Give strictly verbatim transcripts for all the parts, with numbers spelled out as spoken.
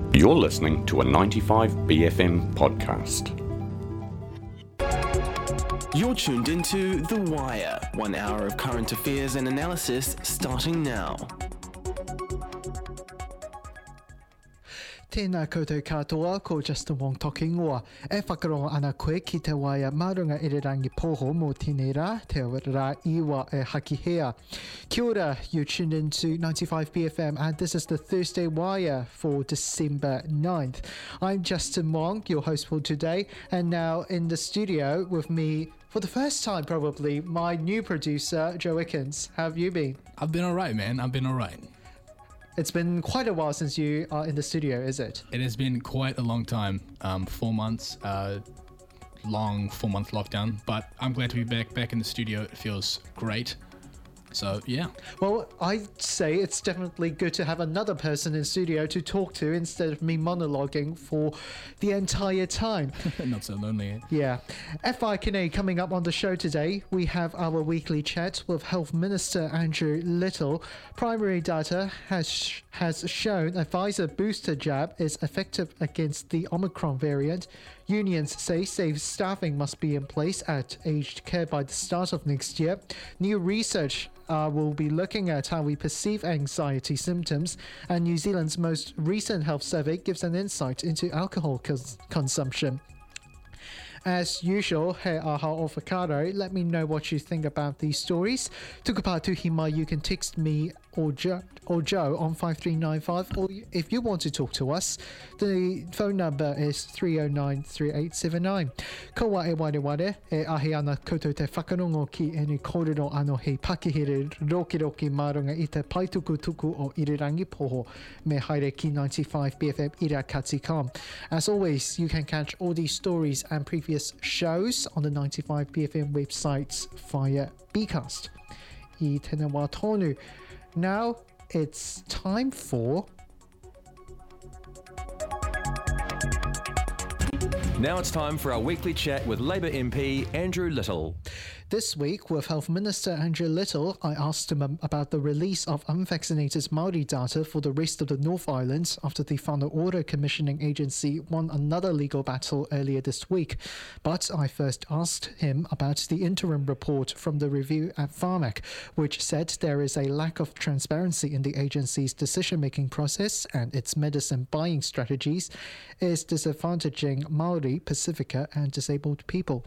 You're listening to a ninety-five B F M podcast. You're tuned into The Wire, one hour of current affairs and analysis starting now. Tēnā koutou katoa, ko Justin Wong toki ingoa. E whakarongo ana koe ki te waia marunga irirangi poho mō tēnei rā, te rā iwa e hakihea. Kia ora, you tuned into ninety-five B F M and this is the Thursday Wire for December ninth. I'm Justin Wong, your host for today, and now in the studio with me for the first time probably, my new producer, Joe Wickens. How have you been? I've been alright, man. I've been alright. It's been quite a while since you are in the studio, is it? It has been quite a long time, um, four months, uh, long four-month lockdown, but I'm glad to be back, back in the studio. It feels great. So, yeah. Well, I'd say it's definitely good to have another person in studio to talk to instead of me monologuing for the entire time. Not so lonely. Eh? Yeah. F I K N A coming up on the show today. We have our weekly chat with Health Minister Andrew Little. Primary data has sh- has shown a Pfizer booster jab is effective against the Omicron variant. Unions say safe staffing must be in place at aged care by the start of next year. New research uh, will be looking at how we perceive anxiety symptoms, and New Zealand's most recent health survey gives an insight into alcohol cons- consumption. As usual, he aha o whakaro, let me know what you think about these stories. Tukapatu hima, you can text me or Joe, or Joe on five three nine five, or if you want to talk to us, the phone number is three oh nine, three eight seven nine. Ko wa e ware ware, e ahi ana koutou te whakarongo ki e ni kōrero ano hei pakihere roki roki marunga i te paitukutuku o irirangi poho me haere ki ninety-five B F M ira kati com. As always, you can catch all these stories and previous shows on the ninety-five B F M websites via Bcast. I tēnā wā tonu. Now it's time for... Now it's time for our weekly chat with Labour M P Andrew Little. This week, with Health Minister Andrew Little, I asked him about the release of unvaccinated Māori data for the rest of the North Island after the Whānau Ora Commissioning Agency won another legal battle earlier this week. But I first asked him about the interim report from the review at Pharmac, which said there is a lack of transparency in the agency's decision-making process and its medicine buying strategies is disadvantaging Māori, Pacifica and disabled people.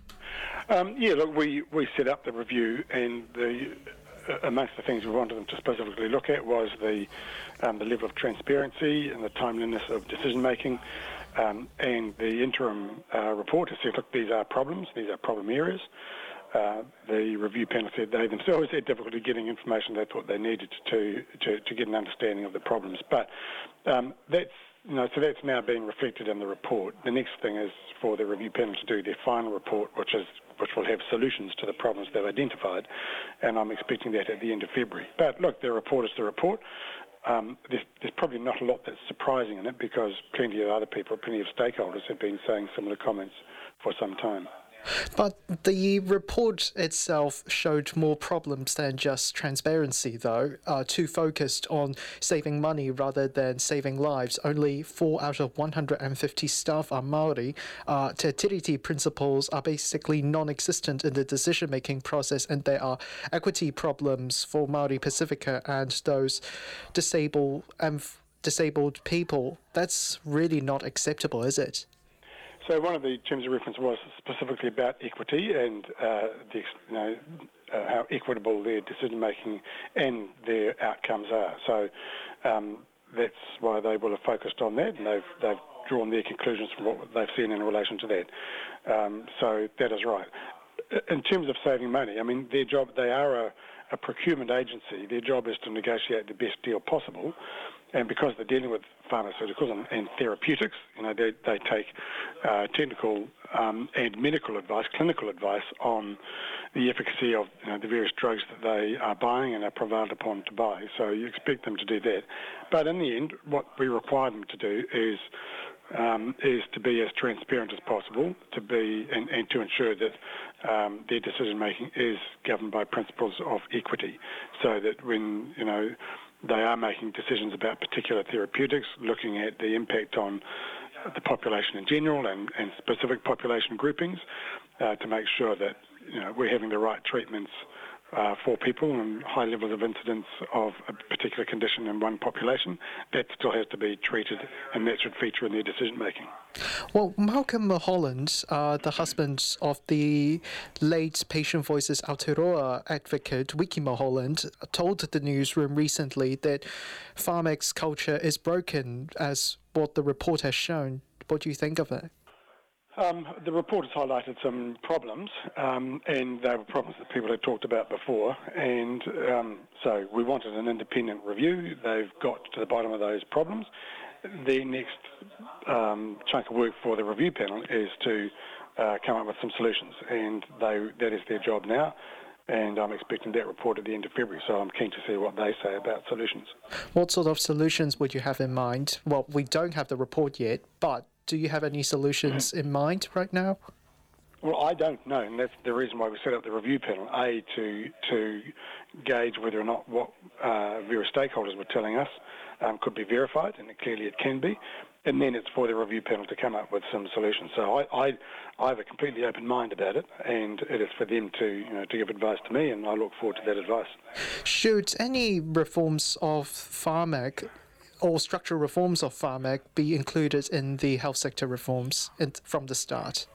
Um, yeah, look, we, we set up the review, and the uh, amongst the things we wanted them to specifically look at was the um, the level of transparency and the timeliness of decision making, um, and the interim uh, report has said, look, these are problems, these are problem areas. Uh, the review panel said they themselves had difficulty getting information they thought they needed to to, to get an understanding of the problems, but um, that's You know, so that's now being reflected in the report. The next thing is for the review panel to do their final report, which is which will have solutions to the problems they've identified, and I'm expecting that at the end of February. But look, the report is the report. Um, there's, there's probably not a lot that's surprising in it because plenty of other people, plenty of stakeholders have been saying similar comments for some time. But the report itself showed more problems than just transparency, though, uh, too focused on saving money rather than saving lives. Only four out of one hundred fifty staff are Māori. Uh, Te Tiriti principles are basically non-existent in the decision-making process, and there are equity problems for Māori Pacifica and those disabled, um, disabled people. That's really not acceptable, is it? So one of the terms of reference was specifically about equity and uh, the, you know, uh, how equitable their decision-making and their outcomes are. So um, that's why they will have focused on that, and they've, they've drawn their conclusions from what they've seen in relation to that. Um, so that is right. In terms of saving money, I mean, their job, they are a, a procurement agency. Their job is to negotiate the best deal possible. And because they're dealing with pharmaceuticals and, and therapeutics, you know, they, they take uh, technical um, and medical advice, clinical advice on the efficacy of you know, the various drugs that they are buying and are prevailed upon to buy. So you expect them to do that. But in the end, what we require them to do is um, is to be as transparent as possible, to be and, and to ensure that um, their decision making is governed by principles of equity, so that when you know. they are making decisions about particular therapeutics, looking at the impact on the population in general and, and specific population groupings uh, to make sure that you know we're having the right treatments uh, for people and high levels of incidence of a particular condition in one population. That still has to be treated, and that should feature in their decision making. Well, Malcolm Mulholland, uh, the husband of the late Patient Voices Aotearoa advocate Wiki Mulholland, told the newsroom recently that Pharmac's culture is broken, as what the report has shown. What do you think of it? Um, the report has highlighted some problems, um, and they were problems that people had talked about before, and um, so we wanted an independent review. They've got to the bottom of those problems. The next um, chunk of work for the review panel is to uh, come up with some solutions, and they, that is their job now, and I'm expecting that report at the end of February, so I'm keen to see what they say about solutions. What sort of solutions would you have in mind? Well, we don't have the report yet, but do you have any solutions in mind right now? Well, I don't know, and that's the reason why we set up the review panel, A, to to gauge whether or not what uh, various stakeholders were telling us um, could be verified, and clearly it can be, and then it's for the review panel to come up with some solutions. So I, I, I have a completely open mind about it, and it is for them to, you know, to give advice to me, and I look forward to that advice. Should any reforms of Pharmac or structural reforms of Pharmac be included in the health sector reforms in, from the start?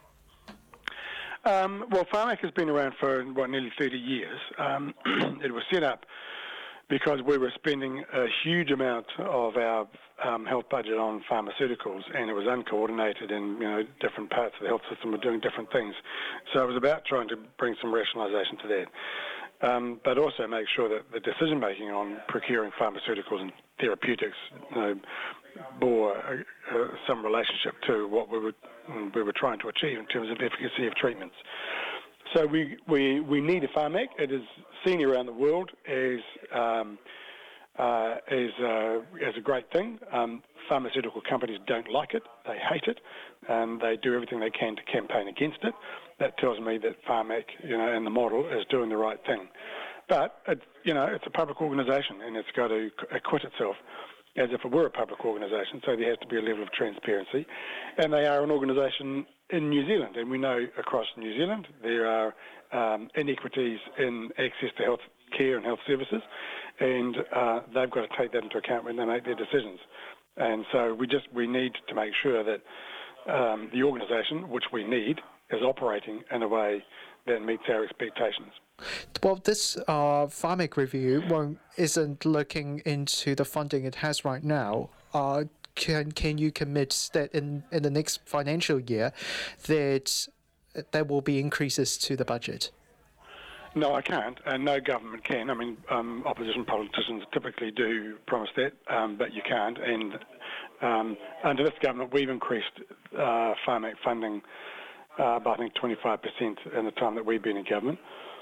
Um, well, Pharmac has been around for, what, nearly thirty years. Um, it was set up because we were spending a huge amount of our um, health budget on pharmaceuticals, and it was uncoordinated, and you know different parts of the health system were doing different things. So it was about trying to bring some rationalisation to that. Um, but also make sure that the decision-making on procuring pharmaceuticals and therapeutics you know, bore uh, uh, some relationship to what we were we were trying to achieve in terms of efficacy of treatments. So we, we, we need a Pharmac. It is seen around the world as um, uh, as, uh, as a great thing. Um, pharmaceutical companies don't like it. They hate it. And they do everything they can to campaign against it. That tells me that Pharmac, you know, and the model is doing the right thing. But, it, you know, it's a public organisation, and it's got to acquit itself as if it were a public organisation, so there has to be a level of transparency. And they are an organisation in New Zealand, and we know across New Zealand there are um, inequities in access to health care and health services, and uh, they've got to take that into account when they make their decisions. And so we just we need to make sure that um, the organisation, which we need, is operating in a way that meets our expectations. Well, this uh, Pharmac review won't, isn't looking into the funding it has right now. Uh, can can you commit that in, in the next financial year that there will be increases to the budget? No, I can't, and no government can. I mean, um, opposition politicians typically do promise that, um, but you can't. And um, under this government, we've increased uh, Pharmac funding uh, by, I think, twenty-five percent in the time that we've been in government.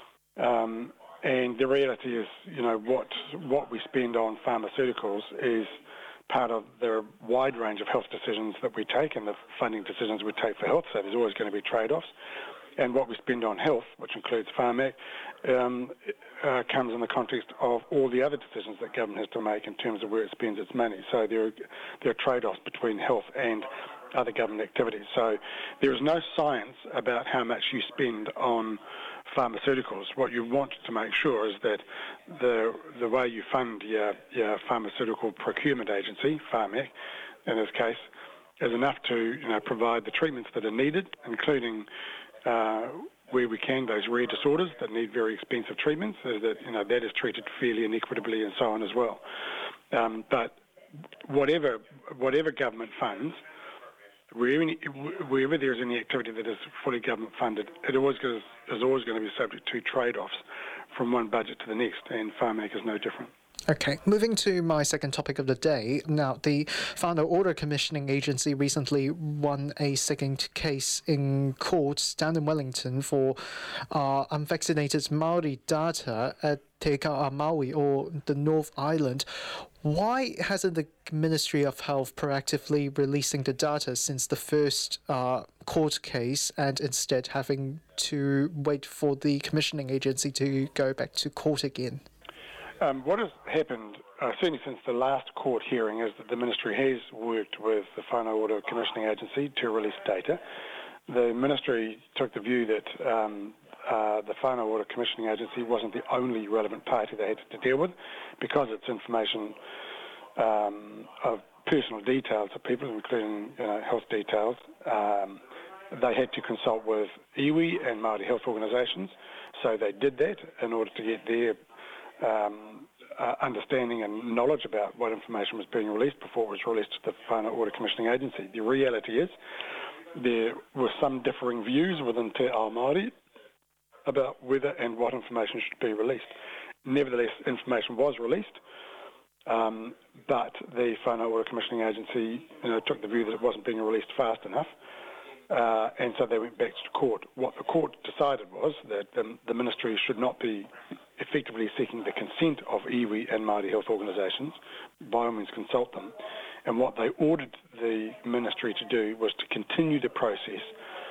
Um, and the reality is, you know, what what we spend on pharmaceuticals is part of the wide range of health decisions that we take and the funding decisions we take for health. So there's always going to be trade-offs. And what we spend on health, which includes Pharmac, um, uh, comes in the context of all the other decisions that government has to make in terms of where it spends its money. So there are, there are trade-offs between health and other government activities. So there is no science about how much you spend on pharmaceuticals. What you want to make sure is that the the way you fund your, your pharmaceutical procurement agency, Pharmac, in this case, is enough to you know provide the treatments that are needed, including uh, where we can those rare disorders that need very expensive treatments, so that you know that is treated fairly and equitably and so on as well. Um, but whatever whatever government funds, Wherever, wherever there is any activity that is fully government funded, it always goes, is always going to be subject to trade-offs from one budget to the next, and Pharmac is no different. Okay, moving to my second topic of the day. Now, the Whānau Order Commissioning Agency recently won a second case in court down in Wellington for uh, unvaccinated Māori data at Te Ka'a Maui, or the North Island. Why hasn't the Ministry of Health proactively releasing the data since the first uh, court case, and instead having to wait for the commissioning agency to go back to court again? Um, what has happened, uh, certainly since the last court hearing, is that the Ministry has worked with the Whānau Ora Commissioning Agency to release data. The Ministry took the view that um, uh, the Whānau Ora Commissioning Agency wasn't the only relevant party they had to deal with, because it's information um, of personal details of people, including you know, health details. Um, they had to consult with iwi and Māori health organisations, so they did that in order to get their um, uh, understanding and knowledge about what information was being released before it was released to the Whānau Ora Commissioning Agency. The reality is there were some differing views within Te Ao Māori about whether and what information should be released. Nevertheless, information was released, um, but the Whānau Ora Commissioning Agency you know, took the view that it wasn't being released fast enough, uh, and so they went back to court. What the court decided was that the, the Ministry should not be effectively seeking the consent of iwi and Māori health organisations. By all means consult them. And what they ordered the Ministry to do was to continue the process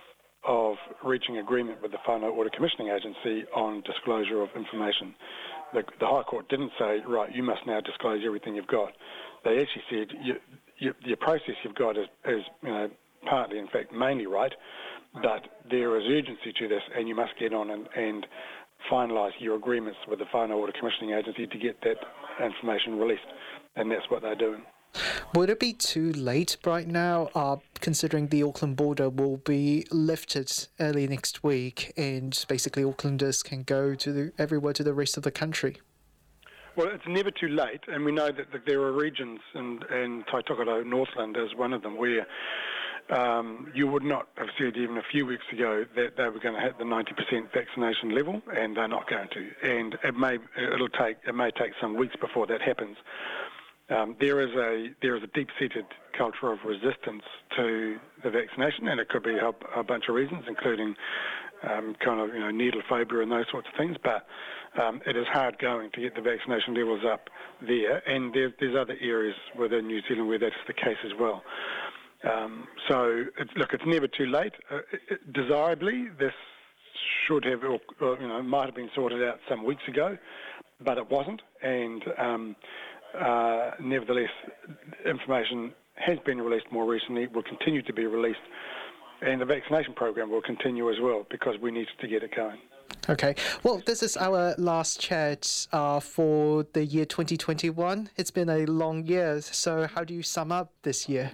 of reaching agreement with the Whānau Ora Commissioning Agency on disclosure of information. The, the High Court didn't say, right, you must now disclose everything you've got. They actually said, you, you, the process you've got is, is, you know, partly, in fact, mainly right, but there is urgency to this, and you must get on and, and finalise your agreements with the Whānau Ora Commissioning Agency to get that information released, and that's what they're doing. Would it be too late right now, uh, considering the Auckland border will be lifted early next week and basically Aucklanders can go to the, everywhere to the rest of the country? Well, it's never too late, and we know that, that there are regions, and, and Taitokoro Northland is one of them, where um, you would not have said even a few weeks ago that they were going to hit the ninety percent vaccination level, and they're not going to. And it may it'll take it may take some weeks before that happens. Um, there is a there is a deep-seated culture of resistance to the vaccination, and it could be a, a bunch of reasons, including um, kind of you know needle phobia and those sorts of things. But um, it is hard going to get the vaccination levels up there, and there, there's other areas within New Zealand where that's the case as well. Um, so it's, look, it's never too late. Uh, it, desirably, this should have or, or, you know might have been sorted out some weeks ago, but it wasn't, and um, Uh, nevertheless, information has been released more recently, will continue to be released, and the vaccination program will continue as well because we need to get it going. Okay. Well, this is our last chat uh, for the year twenty twenty-one. It's been a long year, so how do you sum up this year?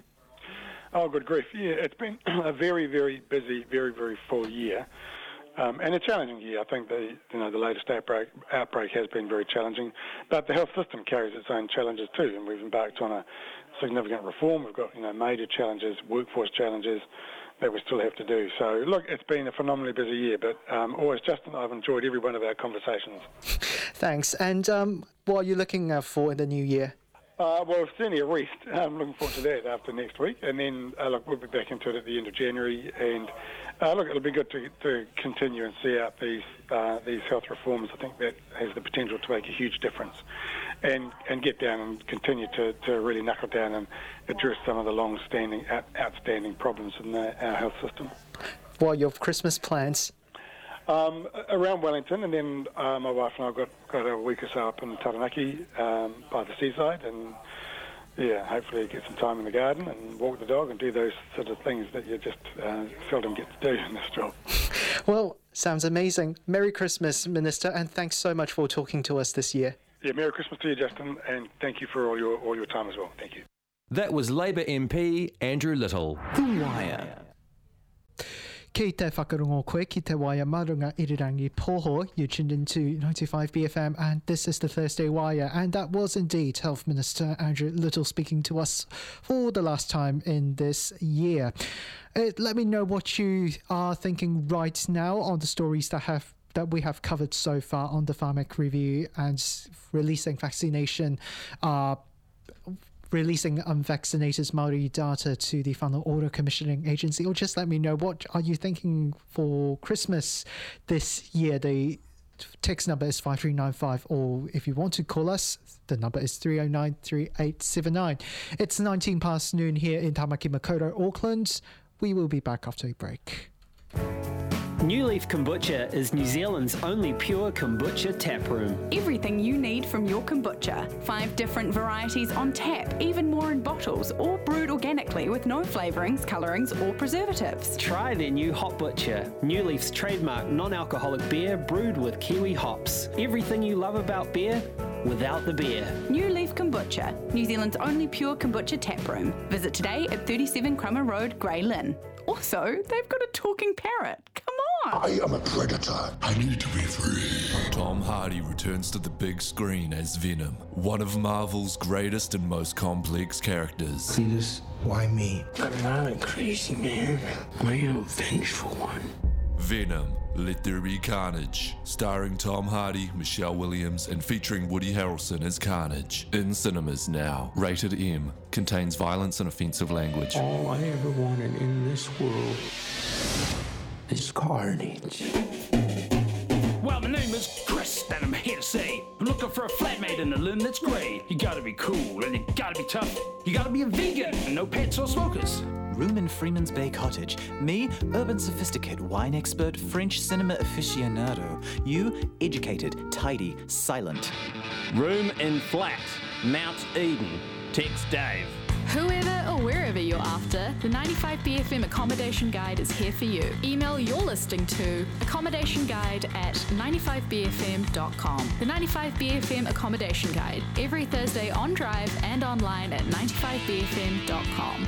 Oh, good grief. Yeah, it's been a very, very busy, very, very full year. Um, and a challenging year. I think the you know the latest outbreak outbreak has been very challenging, but the health system carries its own challenges too. And we've embarked on a significant reform. We've got you know major challenges, workforce challenges that we still have to do. So look, it's been a phenomenally busy year. But um, always, Justin, I've enjoyed every one of our conversations. Thanks. And um, what are you looking uh, for in the new year? Uh, well, certainly a rest. I'm looking forward to that after next week. And then, uh, look, we'll be back into it at the end of January. And, uh, look, it'll be good to, to continue and see out these uh, these health reforms. I think that has the potential to make a huge difference. And and get down and continue to, to really knuckle down and address some of the long-standing, out, outstanding problems in the, our health system. What are your Christmas plans? Um, around Wellington, and then uh, my wife and I got, got a week or so up in Taranaki um, by the seaside, and yeah, hopefully get some time in the garden and walk the dog and do those sort of things that you just uh, seldom get to do in this job. Well, sounds amazing. Merry Christmas, Minister, and thanks so much for talking to us this year. Yeah, Merry Christmas to you, Justin, and thank you for all your all your time as well. Thank you. That was Labour M P Andrew Little. The Wire. Ki te whakarongo koe, ki te Wire Marunga Irirangi Poho. You tuned into ninety-five B F M, and this is the Thursday Wire. And that was indeed Health Minister Andrew Little speaking to us for the last time in this year. Uh, let me know what you are thinking right now on the stories that have that we have covered so far on the Pharmac Review and releasing vaccination uh releasing unvaccinated Māori data to the Whānau Ora Commissioning Agency, or just let me know what are you thinking for Christmas this year. The text number is five three nine five, or if you want to call us, the number is three oh nine, three eight seven nine. It's nineteen past noon here in Tamaki Makaurau, Auckland. We will be back after a break. New Leaf Kombucha is New Zealand's only pure kombucha taproom. Everything you need from your kombucha. Five different varieties on tap, even more in bottles, all brewed organically with no flavourings, colourings or preservatives. Try their new Hop Butcher, New Leaf's trademark non-alcoholic beer brewed with Kiwi hops. Everything you love about beer, without the beer. New Leaf Kombucha, New Zealand's only pure kombucha taproom. Visit today at thirty-seven Crummer Road, Grey Lynn. Also, they've got a talking parrot. Come on! I am a predator. I need to be free. Tom Hardy returns to the big screen as Venom, one of Marvel's greatest and most complex characters. See this? Why me? I'm not a crazy man. I am a vengeful one. Venom, Let There Be Carnage, starring Tom Hardy, Michelle Williams, and featuring Woody Harrelson as Carnage. In cinemas now. Rated M. Contains violence and offensive language. All I ever wanted in this world is carnage. Well, my name is Chris, and I'm here to say I'm looking for a flatmate in the Lynn that's great. You gotta be cool, and you gotta be tough. You gotta be a vegan, and no pets or smokers. Room in Freeman's Bay Cottage. Me, urban sophisticate, wine expert, French cinema aficionado. You, educated, tidy, silent. Room in flat, Mount Eden. Text Dave. Whoever or wherever you're after, the ninety-five B F M Accommodation Guide is here for you. Email your listing to accommodationguide at ninety-five b f m dot com. The ninety-five B F M Accommodation Guide, every Thursday on Drive and online at ninety-five b f m dot com.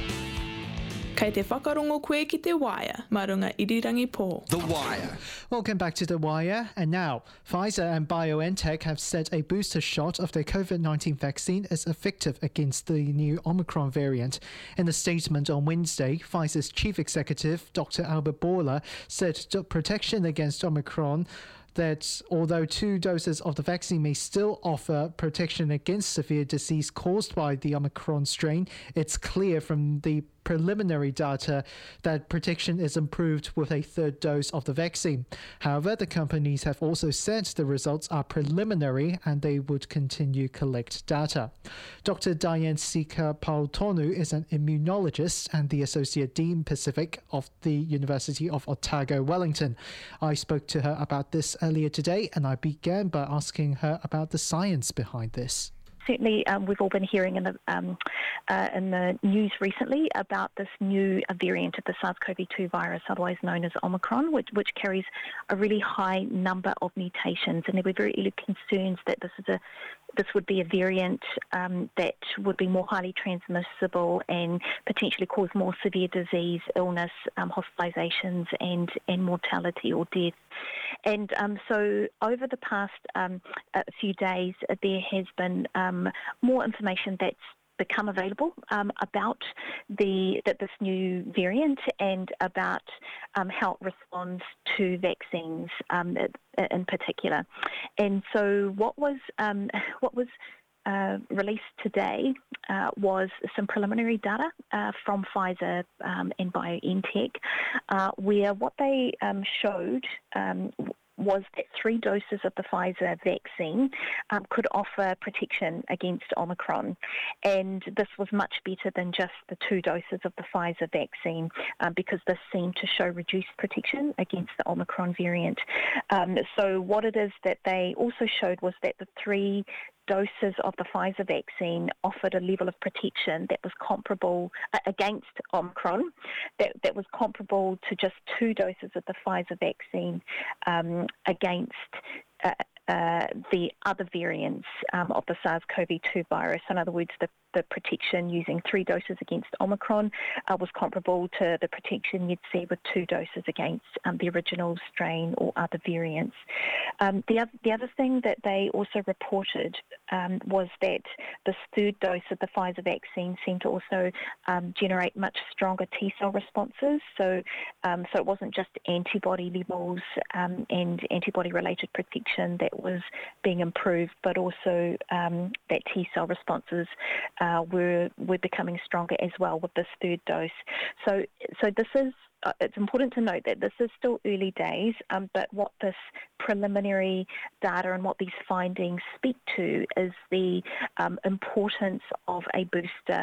Kei te whakarongo koe ki te Wire, marunga irirangi pō. The Wire. Welcome back to The Wire. And now, Pfizer and BioNTech have said a booster shot of their COVID nineteen vaccine is effective against the new Omicron variant. In a statement on Wednesday, Pfizer's chief executive, Doctor Albert Bourla, said protection against Omicron that although two doses of the vaccine may still offer protection against severe disease caused by the Omicron strain, it's clear from the preliminary data that protection is improved with a third dose of the vaccine. However, the companies have also said the results are preliminary and they would continue collect data. Doctor Diane Sika-Pautonu is an immunologist and the Associate Dean Pacific of the University of Otago, Wellington. I spoke to her about this earlier today and I began by asking her about the science behind this. Certainly, um, we've all been hearing in the um, uh, in the news recently about this new uh, variant of the SARS-C o V two virus, otherwise known as Omicron, which, which carries a really high number of mutations. And there were very early concerns that this is a this would be a variant um, that would be more highly transmissible and potentially cause more severe disease, illness, um, hospitalizations, and and mortality or death. And um, so over the past um, a few days, uh, there has been um, more information that's become available um, about the that this new variant and about um, how it responds to vaccines um, in particular. And so what was um, what was Uh, released today uh, was some preliminary data uh, from Pfizer um, and BioNTech, uh, where what they um, showed um, was that three doses of the Pfizer vaccine um, could offer protection against Omicron. And this was much better than just the two doses of the Pfizer vaccine um, because this seemed to show reduced protection against the Omicron variant. Um, so what it is that they also showed was that the three doses of the Pfizer vaccine offered a level of protection that was comparable uh, against Omicron, that, that was comparable to just two doses of the Pfizer vaccine um, against uh, uh, the other variants um, of the SARS-C o V two virus. In other words, the the protection using three doses against Omicron uh, was comparable to the protection you'd see with two doses against um, the original strain or other variants. Um, the, other, the other thing that they also reported um, was that this third dose of the Pfizer vaccine seemed to also um, generate much stronger T-cell responses. So, um, so it wasn't just antibody levels um, and antibody-related protection that was being improved, but also um, that T-cell responses Uh, were were becoming stronger as well with this third dose. So so this is uh, it's important to note that this is still early days, um, but what this preliminary data and what these findings speak to is the um, importance of a booster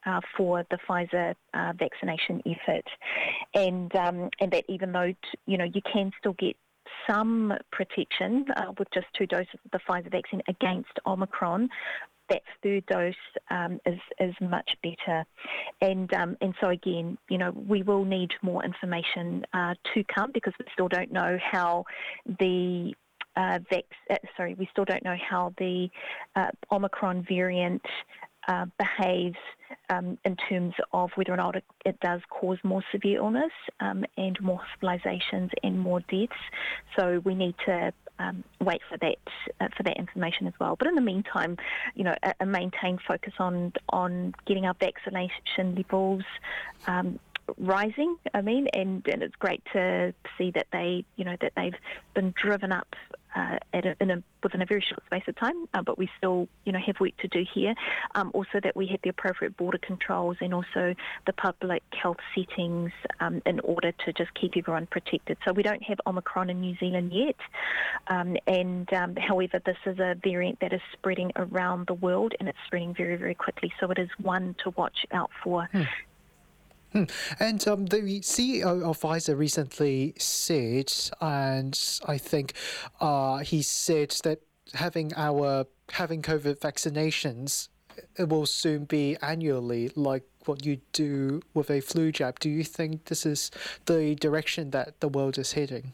uh, for the Pfizer uh, vaccination effort, and um, and that even though t- you know you can still get some protection uh, with just two doses of the Pfizer vaccine against Omicron, that third dose um, is is much better, and um, and so again, you know, we will need more information uh, to come because we still don't know how the uh, vac- uh, sorry, we still don't know how the uh, Omicron variant uh, behaves um, in terms of whether or not it, it does cause more severe illness um, and more hospitalisations and more deaths. So we need to um, wait for that uh, for that information as well. But in the meantime, you know, a, a maintained focus on on getting our vaccination levels Um, rising, I mean, and, and it's great to see that they, you know, that they've been driven up uh, at a, in a, within a very short space of time, uh, but we still, you know, have work to do here. Um, also that we have the appropriate border controls and also the public health settings um, in order to just keep everyone protected. So we don't have Omicron in New Zealand yet, um, and um, however, this is a variant that is spreading around the world and it's spreading very, very quickly. So it is one to watch out for. Hmm. Hmm. And um, the C E O of Pfizer recently said, and I think uh, he said that having our having COVID vaccinations, it will soon be annually, like what you do with a flu jab. Do you think this is the direction that the world is heading?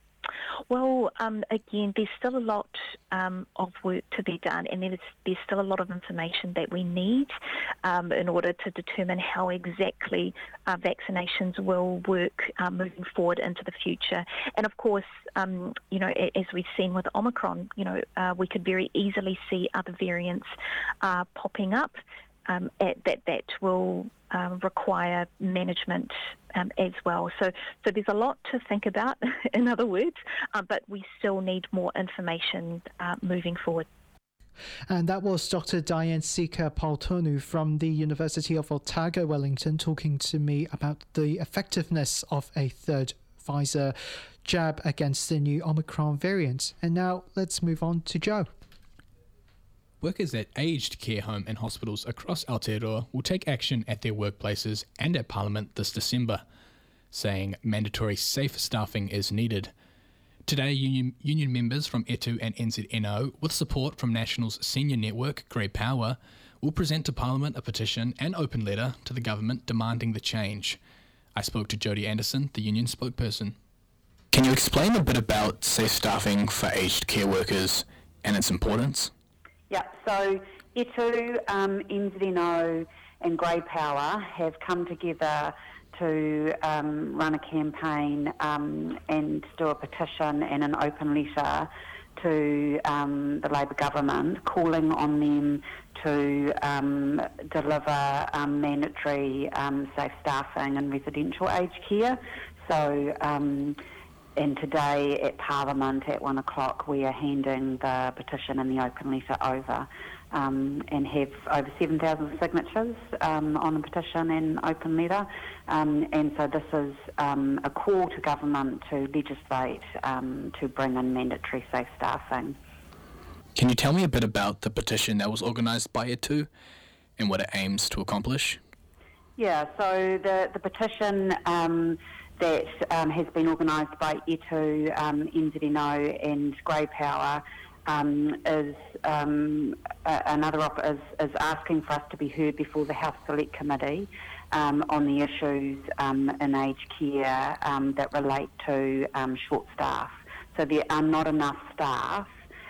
Well, um, again, there's still a lot um, of work to be done, and there's, there's still a lot of information that we need um, in order to determine how exactly uh, vaccinations will work uh, moving forward into the future. And of course, um, you know, as we've seen with Omicron, you know, uh, we could very easily see other variants uh, popping up um, at, that that will um, require management Um, as well. So so there's a lot to think about, in other words, uh, but we still need more information uh, moving forward. And that was Doctor Diane Sika-Paultonu from the University of Otago, Wellington, talking to me about the effectiveness of a third Pfizer jab against the new Omicron variant. And now let's move on to Joe. Workers at aged care home and hospitals across Aotearoa will take action at their workplaces and at Parliament this December, saying mandatory safe staffing is needed. Today, union, union members from E T U and N Z N O, with support from National's senior network, Grey Power, will present to Parliament a petition and open letter to the government demanding the change. I spoke to Jodie Anderson, the union spokesperson. Can you explain a bit about safe staffing for aged care workers and its importance? Yeah, so E T U, um, N Z N O and Grey Power have come together to um, run a campaign um, and do a petition and an open letter to um, the Labour government calling on them to um, deliver um, mandatory um, safe staffing in residential aged care. So um, And today at Parliament at one o'clock we are handing the petition and the open letter over um, and have over seven thousand signatures um, on the petition and open letter. Um, and so this is um, a call to government to legislate um, to bring in mandatory safe staffing. Can you tell me a bit about the petition that was organised by E T U and what it aims to accomplish? Yeah, so the, the petition Um, that um, has been organised by E T U, um, N Z N O and Grey Power um, is um, a, another op- is, is asking for us to be heard before the Health Select Committee um, on the issues um, in aged care um, that relate to um, short staff. So there are not enough staff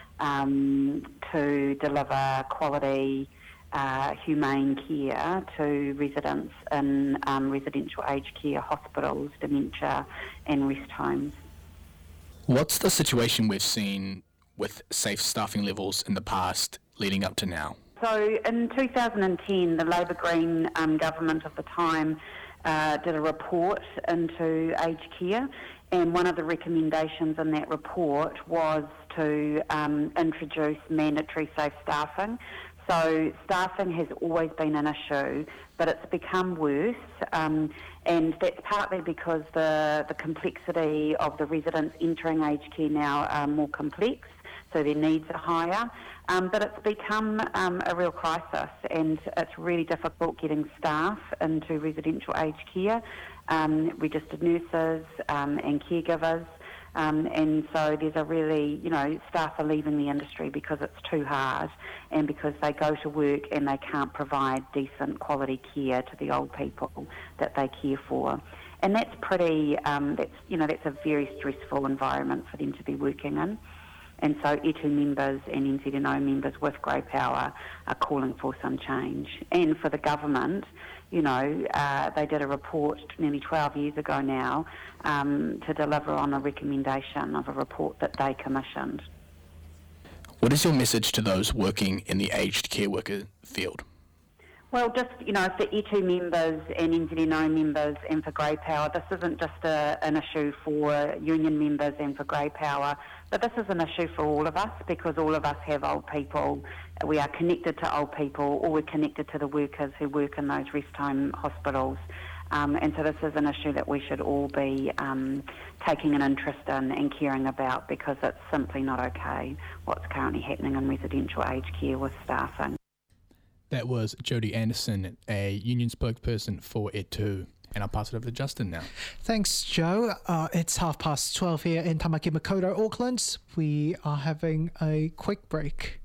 um, to deliver quality Uh, humane care to residents in um, residential aged care hospitals, dementia and rest homes. What's the situation we've seen with safe staffing levels in the past leading up to now? So in two thousand ten, the Labour Green um, government of the time uh, did a report into aged care, and one of the recommendations in that report was to um, introduce mandatory safe staffing. So staffing has always been an issue, but it's become worse, um, and that's partly because the, the complexity of the residents entering aged care now are more complex. so their needs are higher. Um, but it's become um, a real crisis, and it's really difficult getting staff into residential aged care, um, registered nurses um, and caregivers. Um, and so there's a really, you know, staff are leaving the industry because it's too hard and because they go to work and they can't provide decent quality care to the old people that they care for. And that's pretty, um, that's, you know, that's a very stressful environment for them to be working in. And so E two members and N Z N O members with Grey Power are calling for some change. And for the government, you know, uh, they did a report nearly twelve years ago now um, to deliver on a recommendation of a report that they commissioned. What is your message to those working in the aged care worker field? Well, just, you know, for E two members and N Z N O members and for Grey Power, this isn't just a, an issue for union members and for Grey Power, but this is an issue for all of us because all of us have old people. We are connected to old people, or we're connected to the workers who work in those rest home hospitals. Um, and so this is an issue that we should all be um, taking an interest in and caring about, because it's simply not okay what's currently happening in residential aged care with staffing. That was Jodie Anderson, a union spokesperson for E two. And I'll pass it over to Justin now. Thanks, Joe. Uh, it's half past twelve here in Tamaki Makaurau, Auckland. We are having a quick break.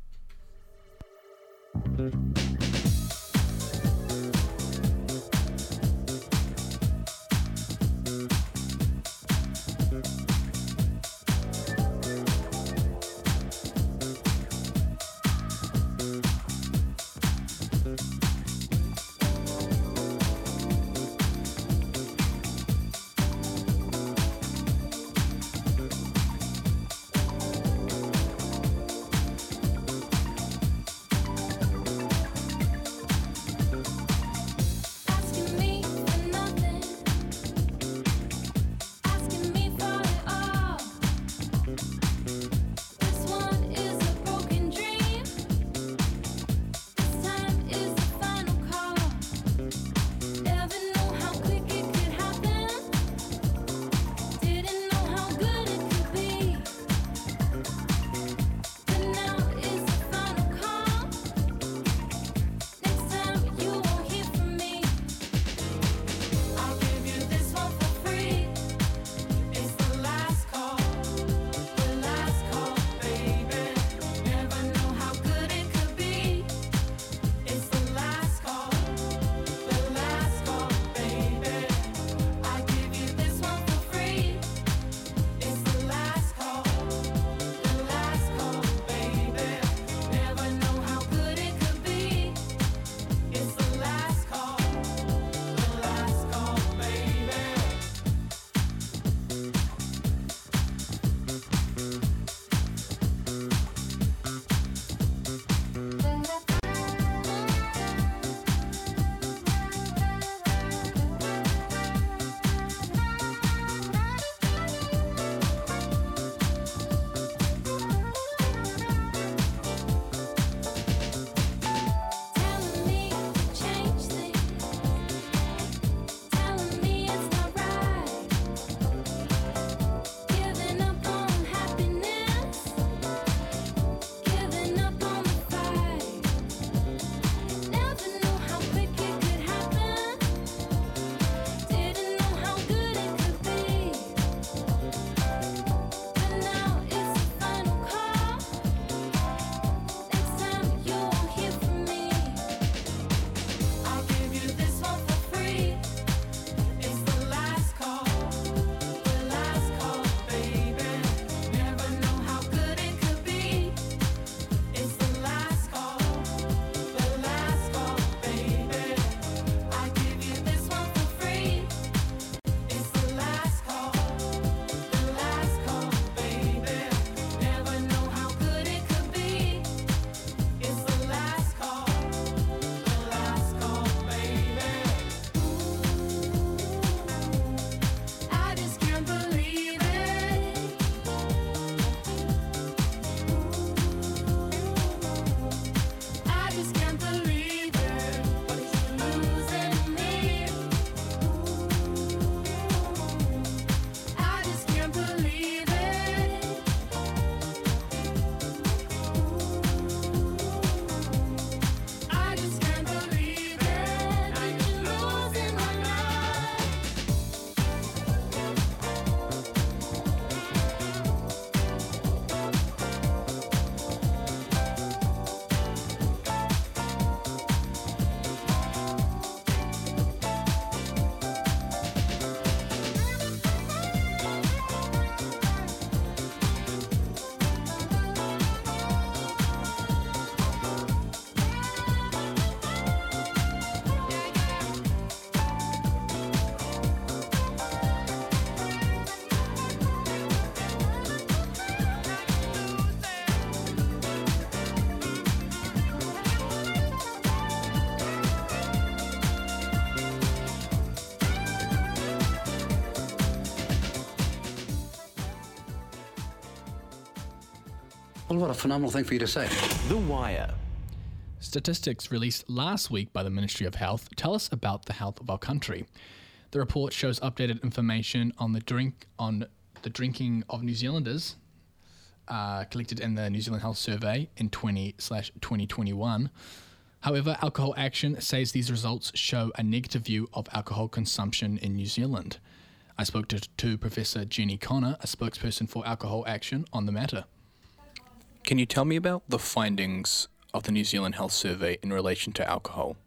Well, what a phenomenal thing for you to say. The Wire. Statistics released last week by the Ministry of Health tell us about the health of our country. The report shows updated information on the drink on the drinking of New Zealanders uh, collected in the New Zealand Health Survey in twenty slash twenty twenty-one. However, Alcohol Action says these results show a negative view of alcohol consumption in New Zealand. I spoke to, to Professor Jenny Connor, a spokesperson for Alcohol Action, on the matter. Can you tell me about the findings of the New Zealand Health Survey in relation to alcohol?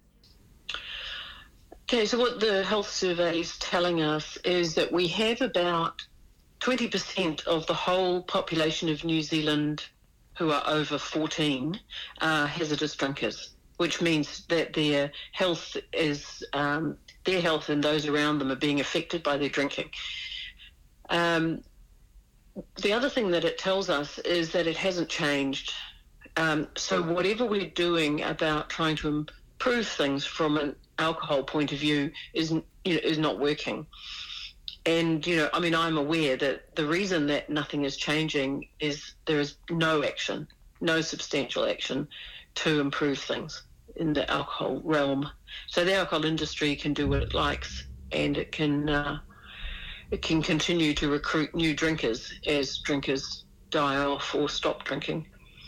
Okay, so what the health survey is telling us is that we have about twenty percent of the whole population of New Zealand who are over fourteen are hazardous drinkers, which means that their health is, um, their health and those around them are being affected by their drinking. Um, the other thing that it tells us is that it hasn't changed. Um, so whatever we're doing about trying to improve things from an alcohol point of view is, you know, is not working. And, you know, I mean, I'm aware that the reason that nothing is changing is there is no action, no substantial action to improve things in the alcohol realm. So the alcohol industry can do what it likes, and it can uh, it can continue to recruit new drinkers as drinkers die off or stop drinking.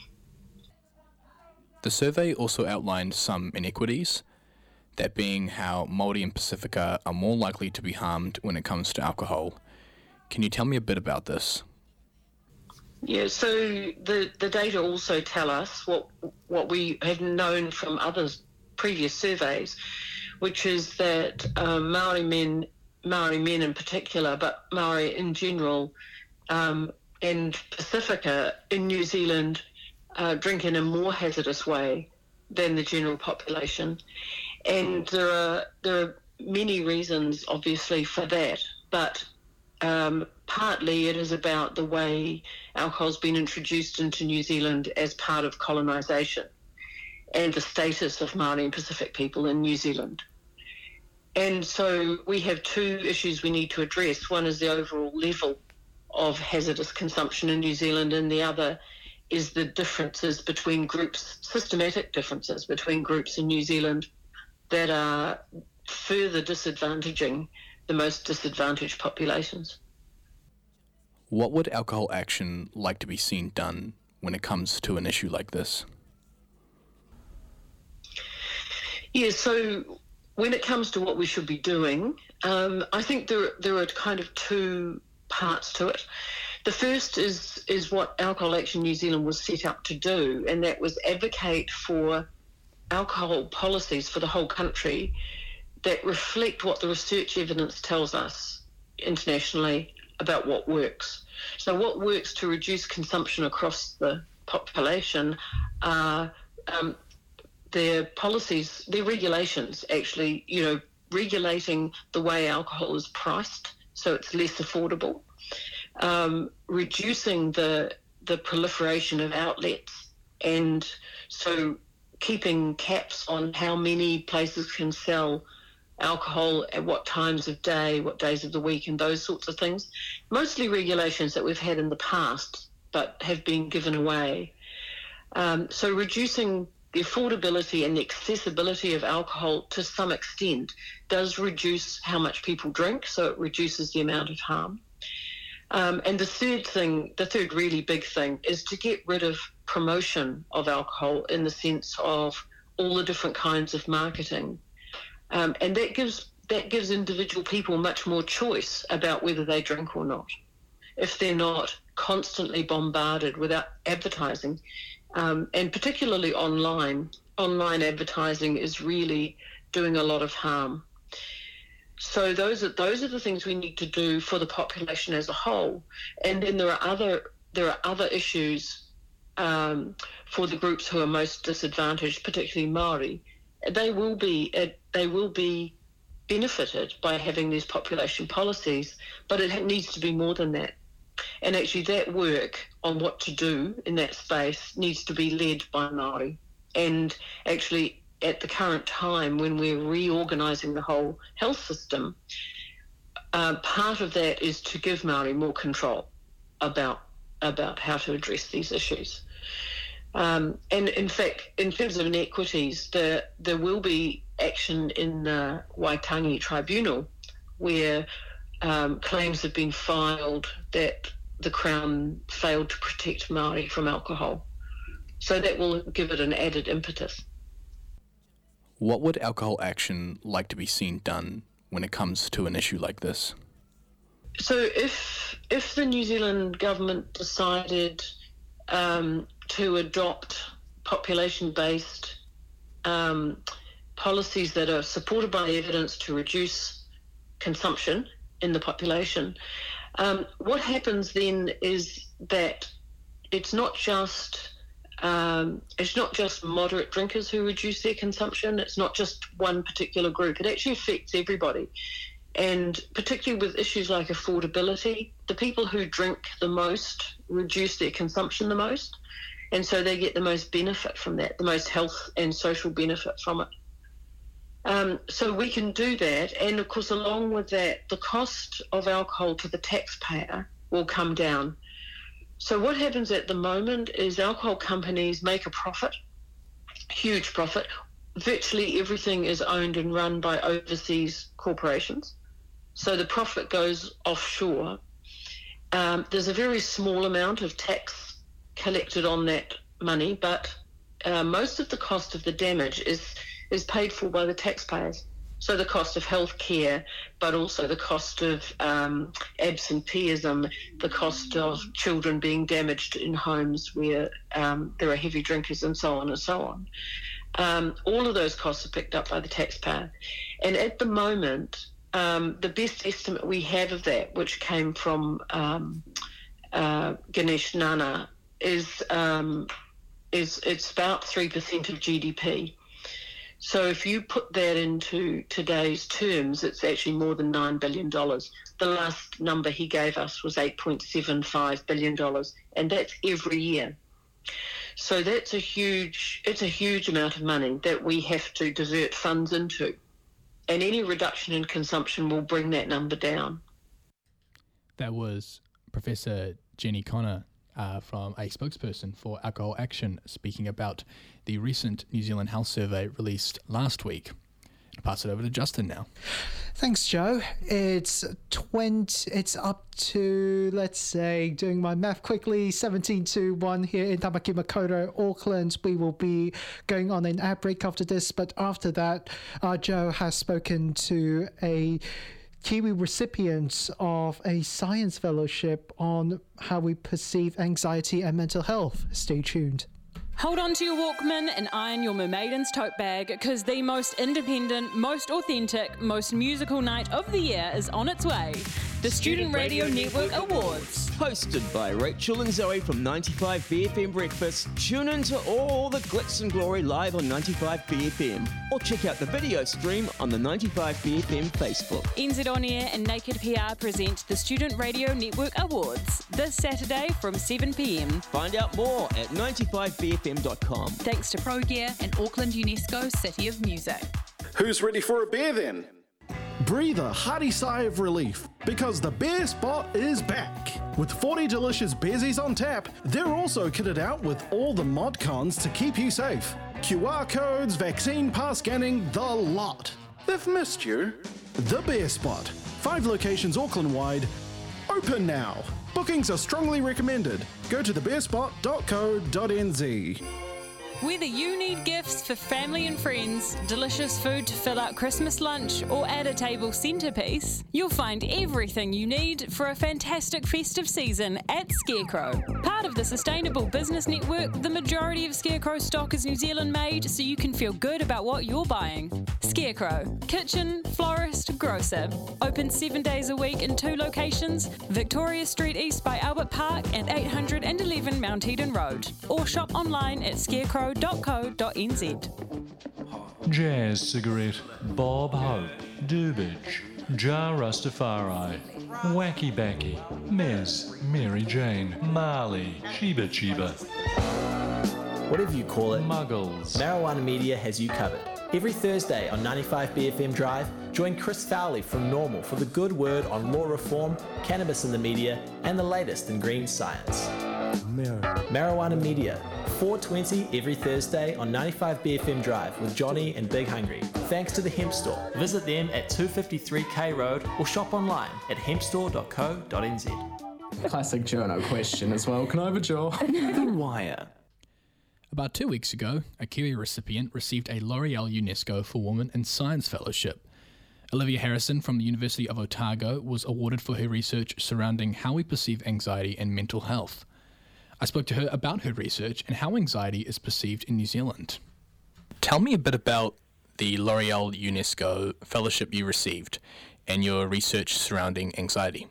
The survey also outlined some inequities, that being how Māori and Pasifika are more likely to be harmed when it comes to alcohol. Can you tell me a bit about this? Yeah, so the, the data also tell us what what we have known from other previous surveys, which is that um, Māori men, Māori men in particular, but Māori in general, um, and Pasifika in New Zealand uh, drink in a more hazardous way than the general population. And there are there are many reasons, obviously, for that, but um, partly it is about the way alcohol's been introduced into New Zealand as part of colonisation and the status of Māori and Pacific people in New Zealand. And so we have two issues we need to address. One is the overall level of hazardous consumption in New Zealand, and the other is the differences between groups, systematic differences between groups in New Zealand that are further disadvantaging the most disadvantaged populations. What would Alcohol Action like to be seen done when it comes to an issue like this? Yeah, so when it comes to what we should be doing, um, I think there there are kind of two parts to it. The first is is what Alcohol Action New Zealand was set up to do, and that was advocate for alcohol policies for the whole country that reflect what the research evidence tells us internationally about what works. So what works to reduce consumption across the population are um, their policies, their regulations, actually, you know, regulating the way alcohol is priced so it's less affordable, um, reducing the the proliferation of outlets, and so keeping caps on how many places can sell alcohol at what times of day, what days of the week, and those sorts of things. Mostly regulations that we've had in the past but have been given away. Um, so reducing the affordability and the accessibility of alcohol to some extent does reduce how much people drink, so it reduces the amount of harm. Um, and the third thing, the third really big thing, is to get rid of promotion of alcohol in the sense of all the different kinds of marketing. Um, and that gives that gives individual people much more choice about whether they drink or not, if they're not constantly bombarded with advertising. Um, and particularly online, online advertising is really doing a lot of harm. So those are those are the things we need to do for the population as a whole. And then there are other there are other issues um, for the groups who are most disadvantaged, particularly Māori. They will be they will be benefited by having these population policies, but it needs to be more than that. And actually that work on what to do in that space needs to be led by Māori. And actually at the current time when we're reorganising the whole health system, uh, part of that is to give Māori more control about about how to address these issues. Um, and in fact, in terms of inequities, there, there will be action in the Waitangi Tribunal where um, claims have been filed that the Crown failed to protect Māori from alcohol. So that will give it an added impetus. What would Alcohol Action like to be seen done when it comes to an issue like this? So if if the New Zealand government decided um, to adopt population-based um, policies that are supported by evidence to reduce consumption in the population, um, what happens then is that it's not just um, it's not just moderate drinkers who reduce their consumption. It's not just one particular group. It actually affects everybody. And particularly with issues like affordability, the people who drink the most reduce their consumption the most. And so they get the most benefit from that, the most health and social benefit from it. Um, so we can do that. And of course, along with that, the cost of alcohol to the taxpayer will come down. So what happens at the moment is alcohol companies make a profit, huge profit. Virtually everything is owned and run by overseas corporations. So the profit goes offshore. Um, there's a very small amount of tax collected on that money, but uh, most of the cost of the damage is, is paid for by the taxpayers. So the cost of health care, but also the cost of um, absenteeism, the cost of children being damaged in homes where um, there are heavy drinkers and so on and so on. Um, all of those costs are picked up by the taxpayer. And at the moment, um, the best estimate we have of that, which came from um, uh, Ganesh Nana, is um, is it's about three percent of G D P. So if you put that into today's terms, it's actually more than nine billion dollars. The last number he gave us was eight point seven five billion dollars, and that's every year. So that's a huge, it's a huge amount of money that we have to divert funds into. And any reduction in consumption will bring that number down. That was Professor Jenny Connor uh, from a spokesperson for Alcohol Action speaking about the recent New Zealand Health Survey released last week. I'll pass it over to Justin now. Thanks, Joe. It's twenty. It's up to, let's say, doing my math quickly, seventeen to one here in Tamaki Makaurau, Auckland. We will be going on an ad break after this, but after that, uh, Joe has spoken to a Kiwi recipient of a science fellowship on how we perceive anxiety and mental health. Stay tuned. Hold on to your Walkman and iron your Mermaiden's tote bag, because the most independent, most authentic, most musical night of the year is on its way. The Student Radio Network Awards. Hosted by Rachel and Zoe from ninety-five B F M Breakfast. Tune in to all the glitz and glory live on ninety-five B F M. Or check out the video stream on the ninety-five B F M Facebook. N Z On Air and Naked P R present the Student Radio Network Awards this Saturday from seven p m. Find out more at ninety-five B F M dot com. Thanks to ProGear and Auckland UNESCO City of Music. Who's ready for a beer then? Breathe a hearty sigh of relief, because the Beer Spot is back. With forty delicious beersies on tap, they're also kitted out with all the mod cons to keep you safe. Q R codes, vaccine pass scanning, the lot. They've missed you. The Beer Spot. Five locations Auckland-wide. Open now. Bookings are strongly recommended. Go to the beer spot dot co dot n z. Whether you need gifts for family and friends, delicious food to fill out Christmas lunch, or add a table centrepiece, you'll find everything you need for a fantastic festive season at Scarecrow. Part of the Sustainable Business Network, the majority of Scarecrow stock is New Zealand made, so you can feel good about what you're buying. Scarecrow, kitchen, florist, grocer. Open seven days a week in two locations, Victoria Street East by Albert Park and eight hundred eleven Mount Eden Road. Or shop online at scarecrow dot co dot n z. Jazz Cigarette, Bob Hope, Dubage, Jar Rastafari, Wacky Backy, Mez, Mary Jane, Marley, Chiba Chiba. Whatever you call it, Muggles. Marijuana Media has you covered. Every Thursday on ninety-five B F M Drive, join Chris Fowley from Normal for the good word on law reform, cannabis in the media, and the latest in green science. Marijuana Media, four twenty every Thursday on ninety-five B F M Drive with Johnny and Big Hungry. Thanks to the Hemp Store. Visit them at two fifty-three K Road or shop online at hemp store dot co dot n z. Classic journo question as well. Can I have a jaw? The Wire. About two weeks ago, a Kiwi recipient received a L'Oreal UNESCO for Women in Science Fellowship. Olivia Harrison from the University of Otago was awarded for her research surrounding how we perceive anxiety and mental health. I spoke to her about her research and how anxiety is perceived in New Zealand. Tell me a bit about the L'Oreal UNESCO fellowship you received and your research surrounding anxiety.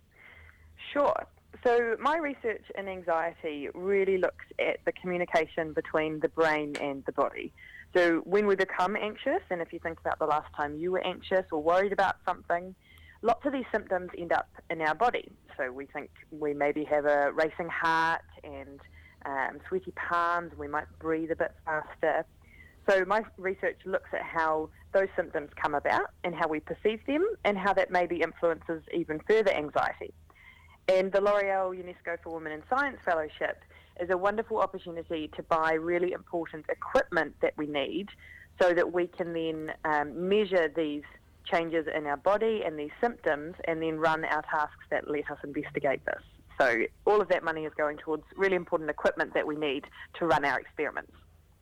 Sure. So my research in anxiety really looks at the communication between the brain and the body. So when we become anxious, and if you think about the last time you were anxious or worried about something, lots of these symptoms end up in our body. So we think we maybe have a racing heart and um, sweaty palms, we might breathe a bit faster. So my research looks at how those symptoms come about and how we perceive them and how that maybe influences even further anxiety. And the L'Oreal UNESCO for Women in Science Fellowship is a wonderful opportunity to buy really important equipment that we need so that we can then um, measure these changes in our body and these symptoms and then run our tasks that let us investigate this. So all of that money is going towards really important equipment that we need to run our experiments.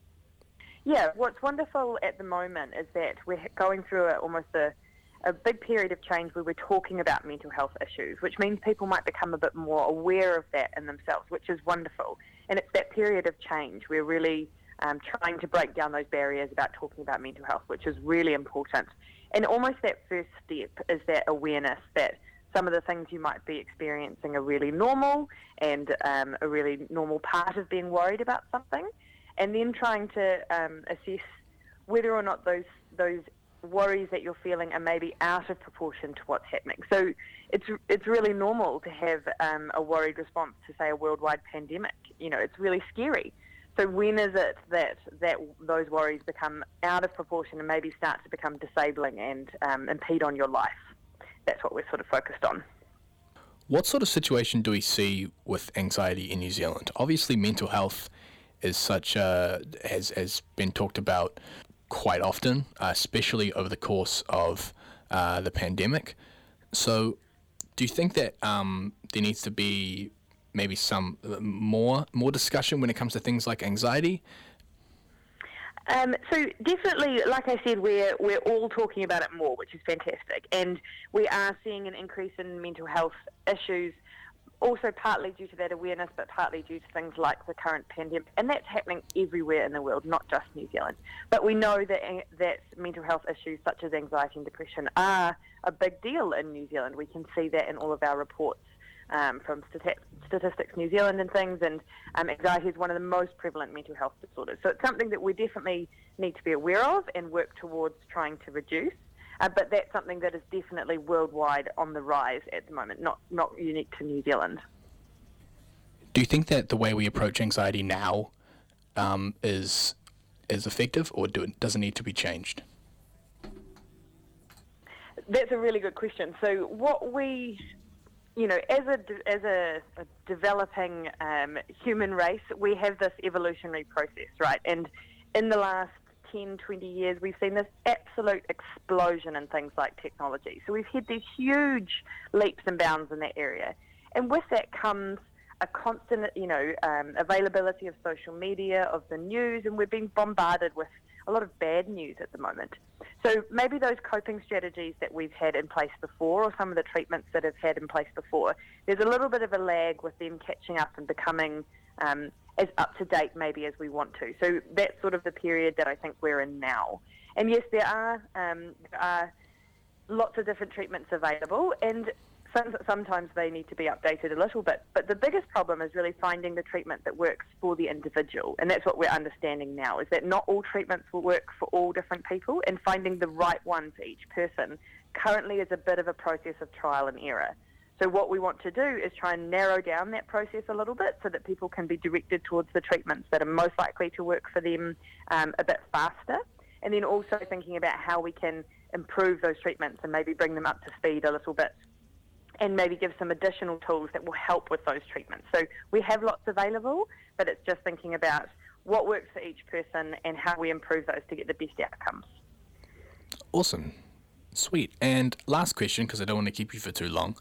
Yeah, what's wonderful at the moment is that we're going through a, almost a a big period of change where we're talking about mental health issues, which means people might become a bit more aware of that in themselves, which is wonderful. And it's that period of change. We're really um, trying to break down those barriers about talking about mental health, which is really important. And almost that first step is that awareness that some of the things you might be experiencing are really normal and um, a really normal part of being worried about something, and then trying to um, assess whether or not those those worries that you're feeling are maybe out of proportion to what's happening. So it's it's really normal to have um, a worried response to, say, a worldwide pandemic. You know, it's really scary. So when is it that, that those worries become out of proportion and maybe start to become disabling and um, impede on your life? That's what we're sort of focused on. What sort of situation do we see with anxiety in New Zealand? Obviously, mental health is such a, has, has been talked about quite often, uh, especially over the course of uh, the pandemic. So do you think that um, there needs to be maybe some more more discussion when it comes to things like anxiety? Um, so definitely, like I said, we're we're all talking about it more, which is fantastic. And we are seeing an increase in mental health issues, also partly due to that awareness, but partly due to things like the current pandemic. And that's happening everywhere in the world, not just New Zealand. But we know that that mental health issues such as anxiety and depression are a big deal in New Zealand. We can see that in all of our reports um, from Stat- Statistics New Zealand and things. And um, anxiety is one of the most prevalent mental health disorders. So it's something that we definitely need to be aware of and work towards trying to reduce. Uh, but that's something that is definitely worldwide on the rise at the moment, not not unique to New Zealand. Do you think that the way we approach anxiety now um, is is effective, or do it, does it need to be changed? That's a really good question. So what we, you know, as a as a, a developing um, human race, we have this evolutionary process, right? And in the last ten, twenty years, we've seen this absolute explosion in things like technology. So we've had these huge leaps and bounds in that area. And with that comes a constant, you know, um, availability of social media, of the news, and we're being bombarded with a lot of bad news at the moment. So maybe those coping strategies that we've had in place before, or some of the treatments that have had in place before, there's a little bit of a lag with them catching up and becoming um, as up-to-date maybe as we want to. So that's sort of the period that I think we're in now. And yes, there are, um, there are lots of different treatments available, and some, sometimes they need to be updated a little bit. But the biggest problem is really finding the treatment that works for the individual, and that's what we're understanding now, is that not all treatments will work for all different people, and finding the right one for each person currently is a bit of a process of trial and error. So what we want to do is try and narrow down that process a little bit so that people can be directed towards the treatments that are most likely to work for them um, a bit faster. And then also thinking about how we can improve those treatments and maybe bring them up to speed a little bit and maybe give some additional tools that will help with those treatments. So we have lots available, but it's just thinking about what works for each person and how we improve those to get the best outcomes. Awesome. Sweet. And last question, because I don't want to keep you for too long.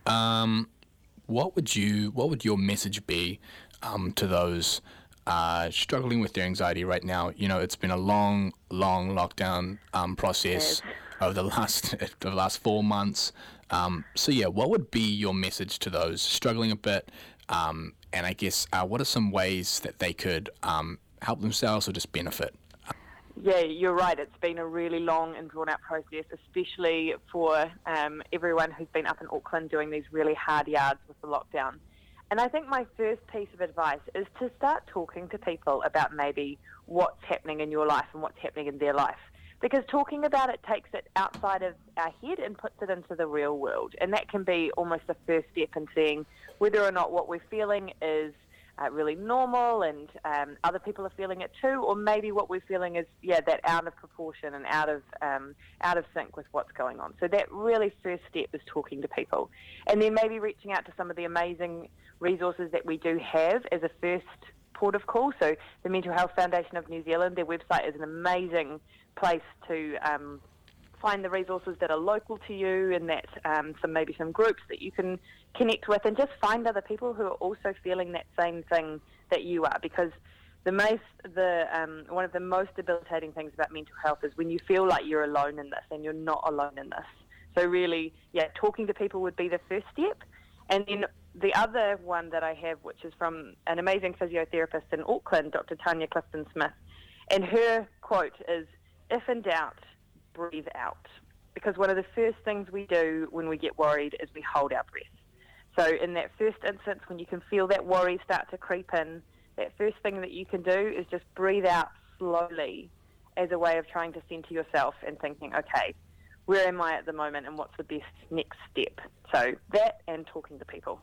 Um, what would you, what would your message be um, to those uh, struggling with their anxiety right now? You know, it's been a long, long lockdown um, process over the last the last four months. Um, so yeah, what would be your message to those struggling a bit? Um, and I guess uh, what are some ways that they could um, help themselves or just benefit? Yeah, you're right. It's been a really long and drawn-out process, especially for um, everyone who's been up in Auckland doing these really hard yards with the lockdown. And I think my first piece of advice is to start talking to people about maybe what's happening in your life and what's happening in their life. Because talking about it takes it outside of our head and puts it into the real world. And that can be almost the first step in seeing whether or not what we're feeling is Uh, really normal and um, other people are feeling it too, or maybe what we're feeling is, yeah, that out of proportion and out of um, out of sync with what's going on. So that really first step is talking to people. And then maybe reaching out to some of the amazing resources that we do have as a first port of call. So the Mental Health Foundation of New Zealand, their website is an amazing place to um, find the resources that are local to you, and that um, some maybe some groups that you can connect with, and just find other people who are also feeling that same thing that you are. Because the most, the um, one of the most debilitating things about mental health is when you feel like you're alone in this, and you're not alone in this. So really, yeah, talking to people would be the first step. And then the other one that I have, which is from an amazing physiotherapist in Auckland, Doctor Tanya Clifton-Smith, and her quote is, "If in doubt, breathe out." Because one of the first things we do when we get worried is we hold our breath. So in that first instance, when you can feel that worry start to creep in, that first thing that you can do is just breathe out slowly as a way of trying to center yourself and thinking, okay, where am I at the moment and what's the best next step? So that and talking to people.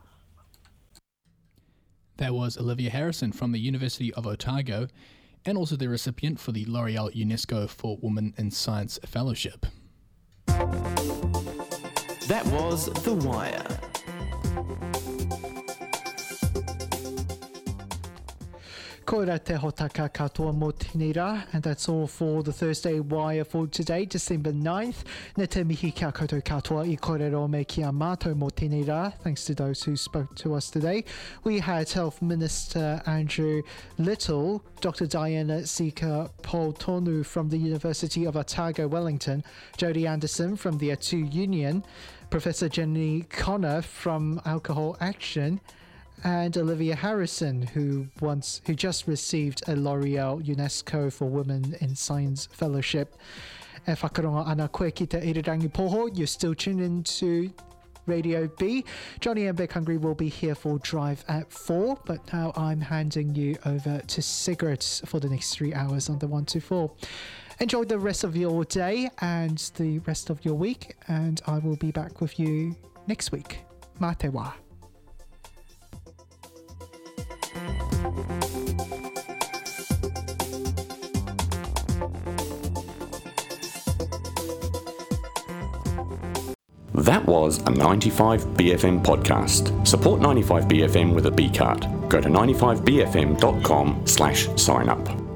That was Olivia Harrison from the University of Otago, and also the recipient for the L'Oreal UNESCO for Women in Science Fellowship. That was The Wire. Ko ora te hotaka katoa mō tēnei rā, and that's all for the Thursday Wire for today, December ninth. Ne te mihi kia koutou katoa I kōrero me kia mātou mō tēnei rā, thanks to those who spoke to us today. We had Health Minister Andrew Little, Doctor Diana Sika-Poltonu from the University of Otago, Wellington, Jodie Anderson from the Atu Union, Professor Jenny Connor from Alcohol Action, and Olivia Harrison, who once who just received a L'Oreal UNESCO for Women in Science Fellowship. E whakaronga ana koe ki te Irirangi Poho, you're still tuned into Radio B. Johnny and Big Hungry will be here for Drive at four, but now I'm handing you over to Sigrid for the next three hours on the one two four. Enjoy the rest of your day and the rest of your week, and I will be back with you next week. Mā te wā. That was a ninety-five B F M podcast. Support ninety-five B F M with a B card. Go to ninety-five B F M dot com slash sign up.